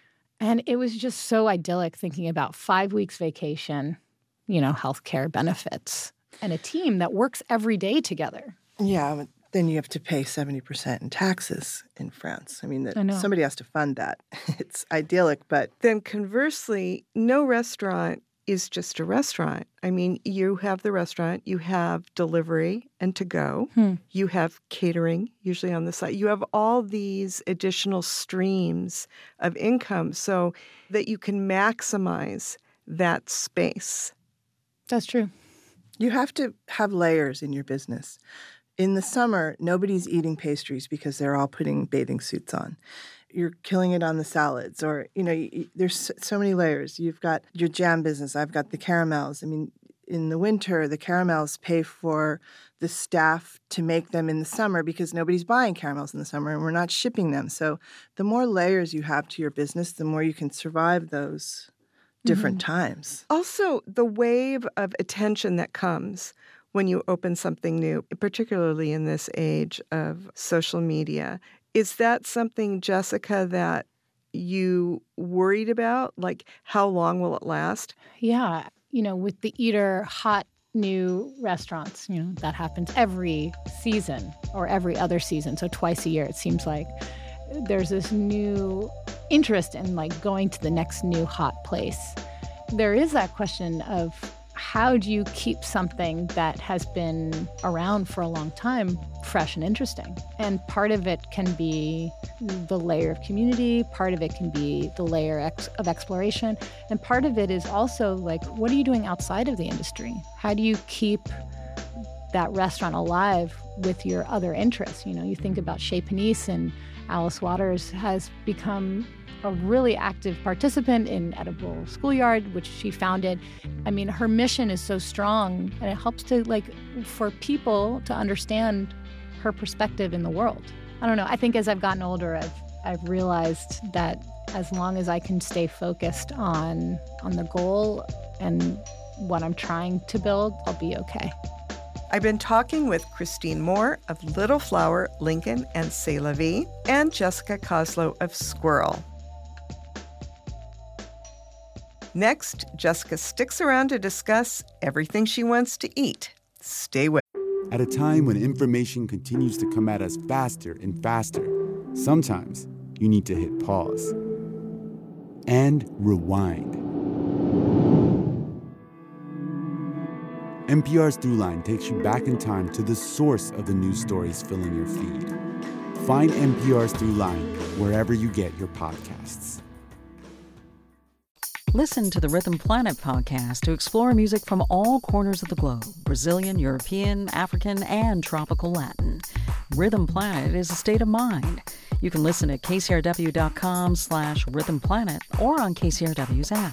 And it was just so idyllic thinking about five weeks vacation, you know, healthcare benefits, and a team that works every day together.
Yeah, but then you have to pay seventy percent in taxes in France. I mean, that
I know.
somebody has to fund that. It's idyllic, but...
Then conversely, no restaurant is just a restaurant. I mean, you have the restaurant, you have delivery and to-go,
Hmm.
you have catering, usually on the side. You have all these additional streams of income so that you can maximize that space.
That's true.
You have to have layers in your business. In the summer, nobody's eating pastries because they're all putting bathing suits on. You're killing it on the salads, or, you know, you, you, there's so many layers. You've got your jam business. I've got the caramels. I mean, in the winter, the caramels pay for the staff to make them in the summer because nobody's buying caramels in the summer and we're not shipping them. So the more layers you have to your business, the more you can survive those different mm-hmm. times.
Also, the wave of attention that comes when you open something new, particularly in this age of social media. Is that something, Jessica, that you worried about? Like, how long will it last?
Yeah. You know, with the Eater hot new restaurants, you know, that happens every season or every other season. So twice a year, it seems like there's this new interest in like going to the next new hot place. There is that question of how do you keep something that has been around for a long time fresh and interesting? And part of it can be the layer of community, part of it can be the layer ex- of exploration, and part of it is also like, what are you doing outside of the industry? How do you keep that restaurant alive with your other interests? You know, you think about Chez Panisse, and Alice Waters has become a really active participant in Edible Schoolyard, which she founded. I mean, her mission is so strong, and it helps to, like, for people to understand her perspective in the world. I don't know. I think as I've gotten older, I've I've realized that as long as I can stay focused on on the goal and what I'm trying to build, I'll be okay.
I've been talking with Christine Moore of Little Flower, Lincoln, and C'est La Vie, and Jessica Koslow of Squirrel. Next, Jessica sticks around to discuss everything she wants to eat. Stay with us.
At a time when information continues to come at us faster and faster, sometimes you need to hit pause and rewind. N P R's Throughline takes you back in time to the source of the news stories filling your feed. Find N P R's Throughline wherever you get your podcasts.
Listen to the Rhythm Planet podcast to explore music from all corners of the globe: Brazilian, European, African, and tropical Latin. Rhythm Planet is a state of mind. You can listen at kcrw.com slash Rhythm Planet or on K C R W's app.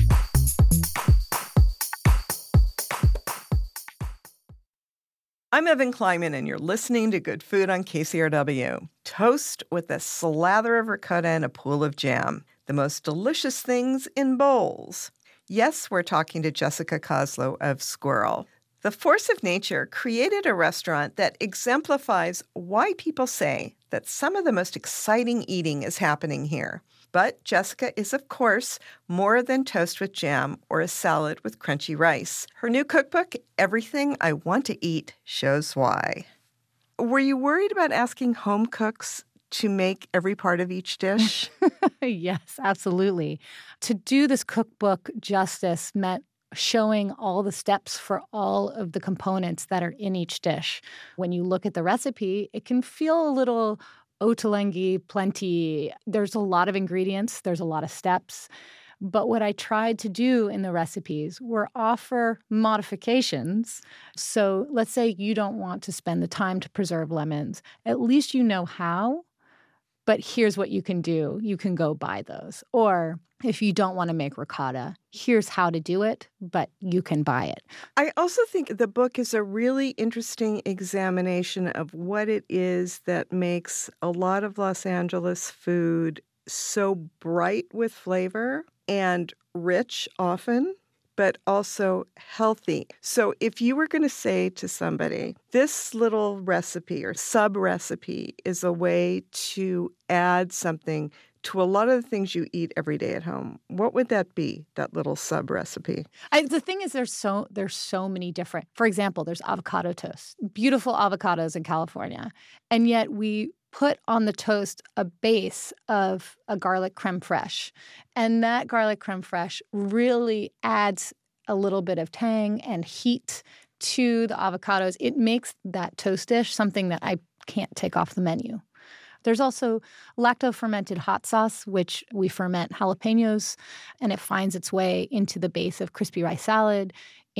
I'm Evan Kleiman, and you're listening to Good Food on K C R W. Toast with a slather of ricotta and a pool of jam. The most delicious things in bowls. Yes, we're talking to Jessica Koslow of Squirrel. The Force of Nature created a restaurant that exemplifies why people say that some of the most exciting eating is happening here. But Jessica is, of course, more than toast with jam or a salad with crunchy rice. Her new cookbook, Everything I Want to Eat, shows why. Were you worried about asking home cooks to make every part of each dish?
Yes, absolutely. To do this cookbook justice meant showing all the steps for all of the components that are in each dish. When you look at the recipe, it can feel a little ottolenghi, plenty. There's a lot of ingredients. There's a lot of steps. But what I tried to do in the recipes were offer modifications. So let's say you don't want to spend the time to preserve lemons. At least you know how, but here's what you can do. You can go buy those. Or if you don't want to make ricotta, here's how to do it, but you can buy it.
I also think the book is a really interesting examination of what it is that makes a lot of Los Angeles food so bright with flavor and rich often, but also healthy. So if you were going to say to somebody, this little recipe or sub-recipe is a way to add something to a lot of the things you eat every day at home, what would that be, that little sub-recipe?
I, the thing is, there's so there's so many different. For example, there's avocado toast, beautiful avocados in California, and yet we put on the toast a base of a garlic creme fraiche, and that garlic creme fraiche really adds a little bit of tang and heat to the avocados. It makes that toast dish something that I can't take off the menu. There's also lacto-fermented hot sauce, which we ferment jalapenos, and it finds its way into the base of crispy rice salad,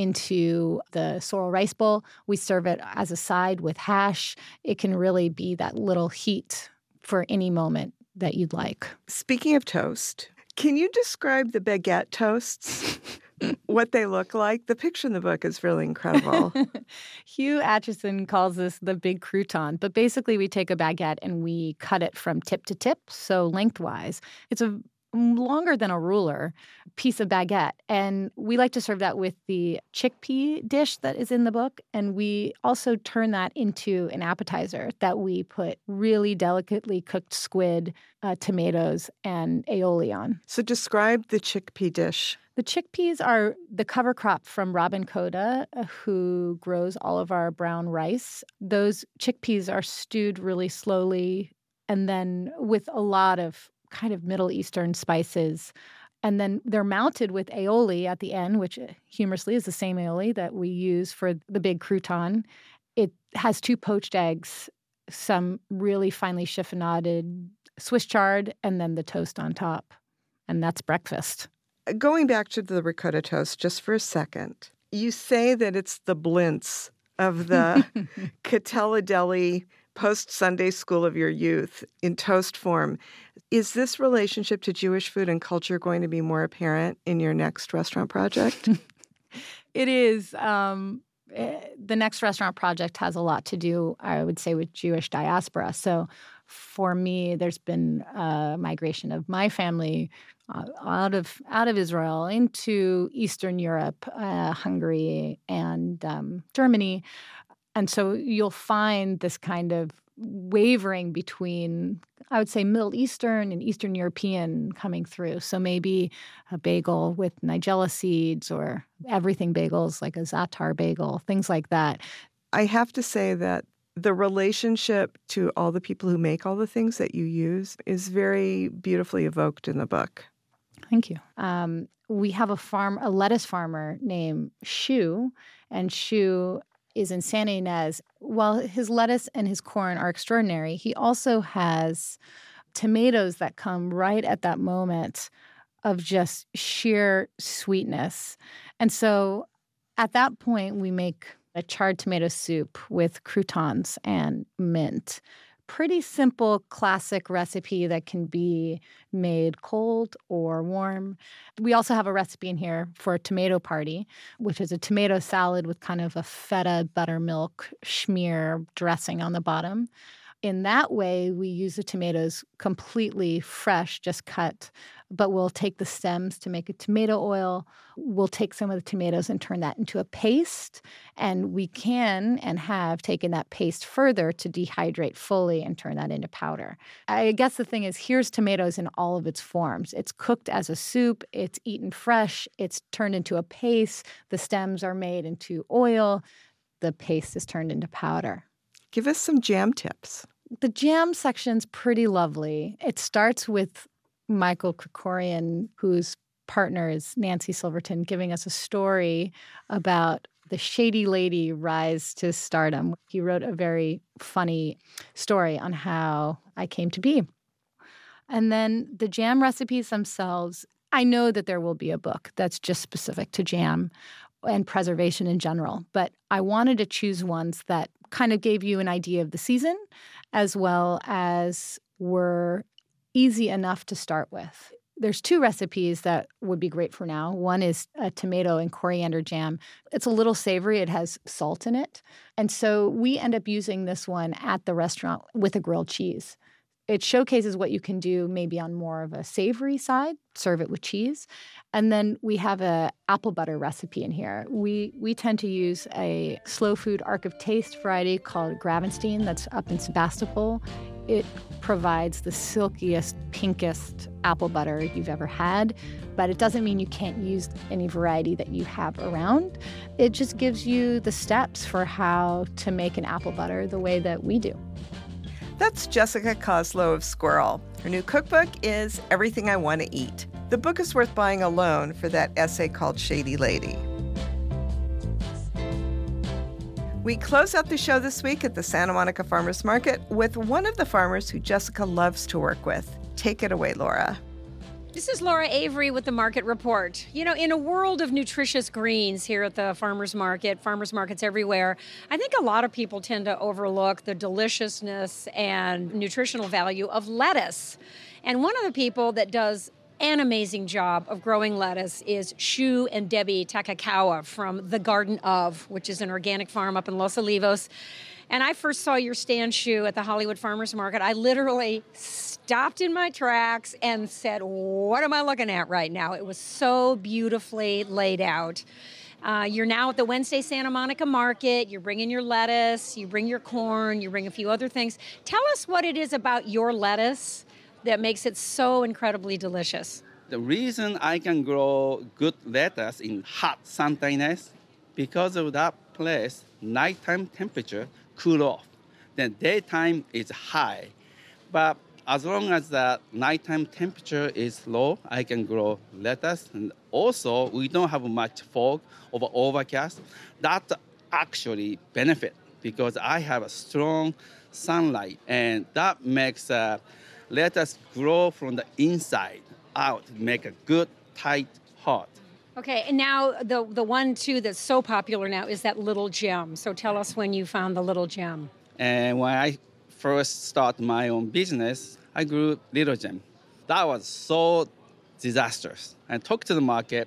into the sorrel rice bowl. We serve it as a side with hash. It can really be that little heat for any moment that you'd like.
Speaking of toast, can you describe the baguette toasts? What they look like? The picture in the book is really incredible.
Hugh Acheson calls this the big crouton, but basically we take a baguette and we cut it from tip to tip, so lengthwise. It's a longer than a ruler piece of baguette, and we like to serve that with the chickpea dish that is in the book, and we also turn that into an appetizer that we put really delicately cooked squid, uh, tomatoes, and aioli on.
So describe the chickpea dish.
The chickpeas are the cover crop from Robin Koda, who grows all of our brown rice. Those chickpeas are stewed really slowly and then with a lot of kind of Middle Eastern spices. And then they're mounted with aioli at the end, which humorously is the same aioli that we use for the big crouton. It has two poached eggs, some really finely chiffonaded Swiss chard, and then the toast on top. And that's breakfast.
Going back to the ricotta toast just for a second, you say that it's the blintz of the Catella Deli post-Sunday school of your youth in toast form. Is this relationship to Jewish food and culture going to be more apparent in your next restaurant project?
It is. Um, the next restaurant project has a lot to do, I would say, with Jewish diaspora. So for me, there's been a migration of my family uh, out of out of Israel into Eastern Europe, uh, Hungary, and um, Germany. And so you'll find this kind of wavering between, I would say, Middle Eastern and Eastern European coming through. So maybe a bagel with nigella seeds or everything bagels, like a za'atar bagel, things like that.
I have to say that the relationship to all the people who make all the things that you use is very beautifully evoked in the book.
Thank you. Um, we have a farm, a lettuce farmer named Shu, and Shu is in Santa Ynez. While his lettuce and his corn are extraordinary, he also has tomatoes that come right at that moment of just sheer sweetness. And so at that point, we make a charred tomato soup with croutons and mint. Pretty simple, classic recipe that can be made cold or warm. We also have a recipe in here for a tomato party, which is a tomato salad with kind of a feta buttermilk schmear dressing on the bottom. In that way, we use the tomatoes completely fresh, just cut, but we'll take the stems to make a tomato oil. We'll take some of the tomatoes and turn that into a paste, and we can and have taken that paste further to dehydrate fully and turn that into powder. I guess the thing is, here's tomatoes in all of its forms. It's cooked as a soup, it's eaten fresh, it's turned into a paste, the stems are made into oil, the paste is turned into powder.
Give us some jam tips.
The jam section's pretty lovely. It starts with Michael Krikorian, whose partner is Nancy Silverton, giving us a story about the Shady Lady rise to stardom. He wrote a very funny story on how I came to be. And then the jam recipes themselves, I know that there will be a book that's just specific to jam and preservation in general, but I wanted to choose ones that kind of gave you an idea of the season, as well as were easy enough to start with. There's two recipes that would be great for now. One is a tomato and coriander jam. It's a little savory. It has salt in it. And so we end up using this one at the restaurant with a grilled cheese. It showcases what you can do maybe on more of a savory side, serve it with cheese. And then we have a apple butter recipe in here. We we tend to use a slow food Arc of Taste variety called Gravenstein that's up in Sebastopol. It provides the silkiest, pinkest apple butter you've ever had, but it doesn't mean you can't use any variety that you have around. It just gives you the steps for how to make an apple butter the way that we do.
That's Jessica Koslow of Squirrel. Her new cookbook is Everything I Want to Eat. The book is worth buying alone for that essay called Shady Lady. We close out the show this week at the Santa Monica Farmers Market with one of the farmers who Jessica loves to work with. Take it away, Laura.
This is Laura Avery with the Market Report. You know, in a world of nutritious greens here at the farmers market, farmers markets everywhere, I think a lot of people tend to overlook the deliciousness and nutritional value of lettuce. And one of the people that does an amazing job of growing lettuce is Shu and Debbie Takakawa from The Garden Of, which is an organic farm up in Los Olivos. And I first saw your stand, Shu, at the Hollywood Farmers Market. I literally stopped in my tracks and said, what am I looking at right now? It was so beautifully laid out. Uh, you're now at the Wednesday Santa Monica Market. You're bringing your lettuce, you bring your corn, you bring a few other things. Tell us what it is about your lettuce that makes it so incredibly delicious.
The reason I can grow good lettuce in hot Santa Ynez, because of that place, nighttime temperature cool off. Then daytime is high. But as long as the nighttime temperature is low, I can grow lettuce. And also, we don't have much fog or overcast. That actually benefit because I have a strong sunlight, and that makes uh, lettuce grow from the inside out, make a good, tight heart.
Okay, and now the the one, too, that's so popular now is that little gem. So tell us when you found the little gem.
And when I first started my own business, I grew little gem. That was so disastrous. I talked to the market,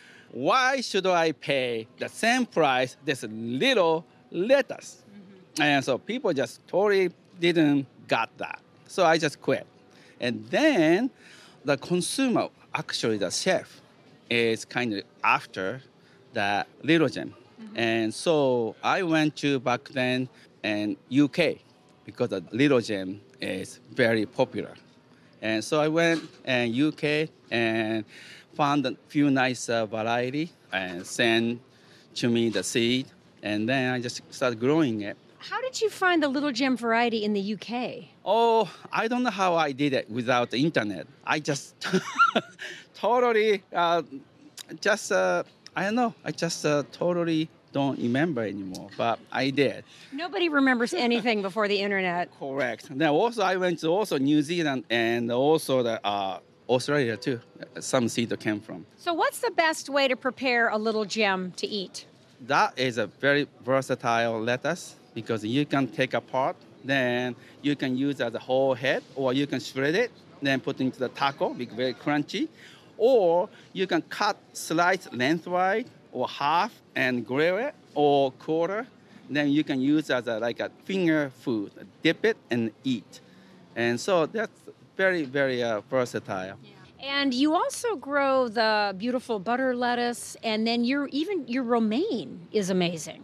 why should I pay the same price this little lettuce? Mm-hmm. And so people just totally didn't got that. So I just quit. And then the consumer, actually the chef, is kind of after the little gem. Mm-hmm. And so I went to back then and U K because the Little Gem is very popular. And so I went and U K and found a few nice uh, variety and sent to me the seed. And then I just started growing it.
How did you find the Little Gem variety in the U K?
Oh, I don't know how I did it without the internet. I just totally, uh, just, uh, I don't know, I just uh, totally don't remember anymore, but I did.
Nobody remembers anything before the internet.
Correct. Then also I went to also New Zealand and also the uh, Australia too. Some seed came from.
So what's the best way to prepare a Little Gem to eat?
That is a very versatile lettuce because you can take apart, then you can use as a whole head, or you can shred it, then put into the taco, be very crunchy, or you can cut, slice lengthwise or half and grill it, or quarter. Then you can use as a, like a finger food, dip it and eat. And so that's very, very uh, versatile.
Yeah. And you also grow the beautiful butter lettuce, and then your even your romaine is amazing.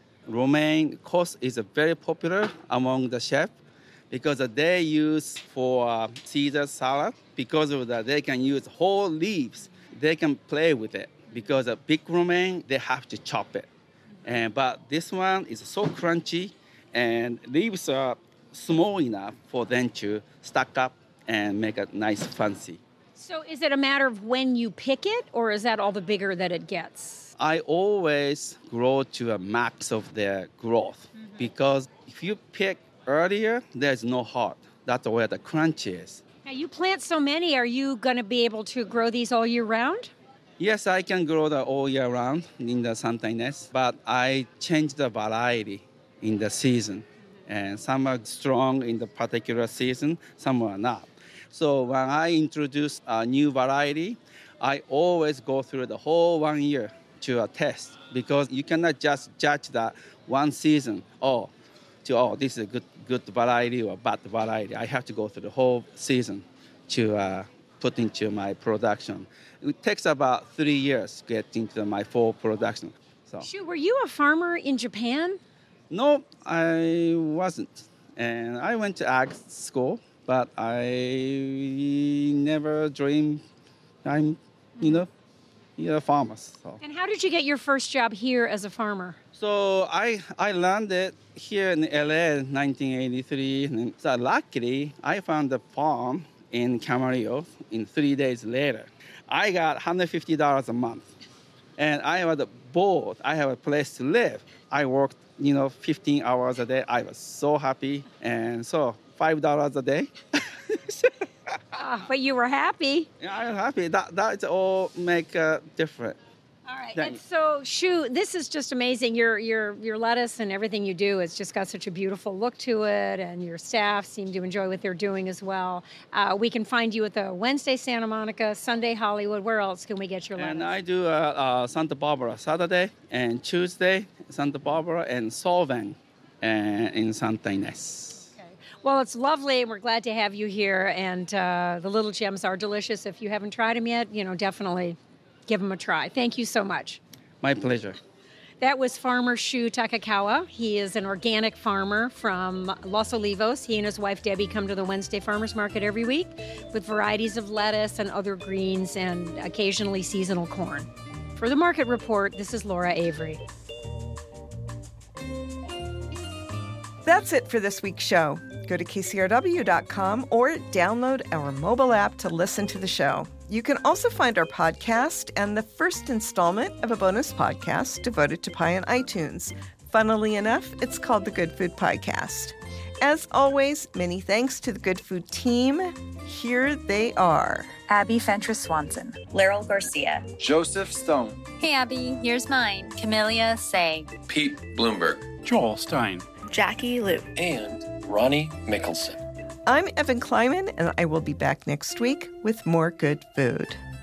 Romaine course is very popular among the chefs because they use for uh, Caesar salad. Because of that, they can use whole leaves. They can play with it because a big romaine, they have to chop it. And but this one is so crunchy, and leaves are small enough for them to stack up and make a nice fancy.
So is it a matter of when you pick it, or is that all the bigger that it gets?
I always grow to a max of their growth mm-hmm. because if you pick earlier, there's no heart. That's where the crunch is.
Now you plant so many, are you going to be able to grow these all year round?
Yes, I can grow the all year round in the Santa Ynez, but I change the variety in the season. And some are strong in the particular season, some are not. So when I introduce a new variety, I always go through the whole one year to a test because you cannot just judge that one season, oh, to, oh, this is a good, good variety or bad variety. I have to go through the whole season to uh, put into my production. It takes about three years to get into my full production. So.
Shu, were you a farmer in Japan?
No, I wasn't. And I went to ag school, but I never dreamed I'm, you know, you're a farmer. So.
And how did you get your first job here as a farmer?
So I, I landed here in L A in nineteen eighty-three. And so luckily, I found a farm in Camarillo in three days later. I got one hundred fifty dollars a month. And I was bored. I have a place to live. I worked, you know, fifteen hours a day. I was so happy. And so five dollars a day.
Oh, but you were happy.
Yeah, I'm happy. That that all make a difference.
All right.
Thank
and
you.
so, Shu, this is just amazing. Your your your lettuce and everything you do, it's just got such a beautiful look to it, and your staff seem to enjoy what they're doing as well. Uh, we can find you at the Wednesday Santa Monica, Sunday Hollywood. Where else can we get your lettuce?
And I do uh, uh, Santa Barbara Saturday and Tuesday, Santa Barbara and Solvang uh, in Santa Ynez.
Well, it's lovely, and we're glad to have you here. And uh, the Little Gems are delicious. If you haven't tried them yet, you know, definitely give them a try. Thank you so much.
My pleasure.
That was farmer Shu Takakawa. He is an organic farmer from Los Olivos. He and his wife Debbie come to the Wednesday Farmers Market every week with varieties of lettuce and other greens and occasionally seasonal corn. For the Market Report, this is Laura Avery.
That's it for this week's show. Go to K C R W dot com or download our mobile app to listen to the show. You can also find our podcast and the first installment of a bonus podcast devoted to pie on iTunes. Funnily enough, it's called the Good Food Podcast. As always, many thanks to the Good Food team. Here they are.
Abby Fentress Swanson.
Laurel Garcia.
Joseph Stone.
Hey, Abby. Here's mine. Camellia Say.
Pete Bloomberg.
Joel Stein.
Jackie Liu.
And Ronnie Mickelson.
I'm Evan Kleiman, and I will be back next week with more good food.